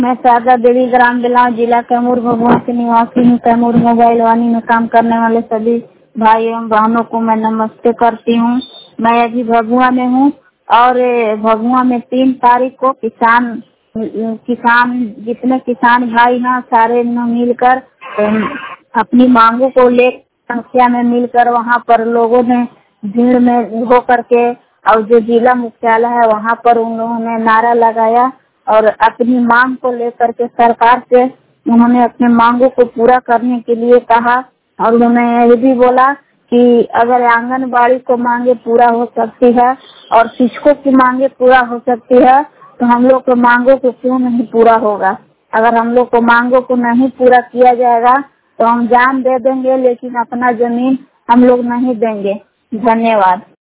मैं शारदा देवी ग्राम बिलाव जिला कैमूर भगवान के निवासी हूँ। कैमूर मोबाइल वाणी में काम करने वाले सभी भाई एवं बहनों को मैं नमस्ते करती हूँ। मैं अभी भगुआ में हूँ और भगुआ में 3 तारीख को किसान जितने किसान भाई हैं सारे मिलकर अपनी मांगों को लेकर संख्या में मिलकर वहाँ पर लोगों ने भीड़ में हो करके और जो जिला मुख्यालय है वहाँ पर उन लोगों ने नारा लगाया और अपनी मांग को लेकर के सरकार से उन्होंने अपने मांगों को पूरा करने के लिए कहा और उन्होंने ये भी बोला कि अगर आंगनबाड़ी को मांगे पूरा हो सकती है और शिक्षकों की मांगे पूरा हो सकती है तो हम लोग को मांगों को क्यों नहीं पूरा होगा। अगर हम लोग को मांगों को नहीं पूरा किया जाएगा तो हम जान दे देंगे लेकिन अपना जमीन हम लोग नहीं देंगे। धन्यवाद।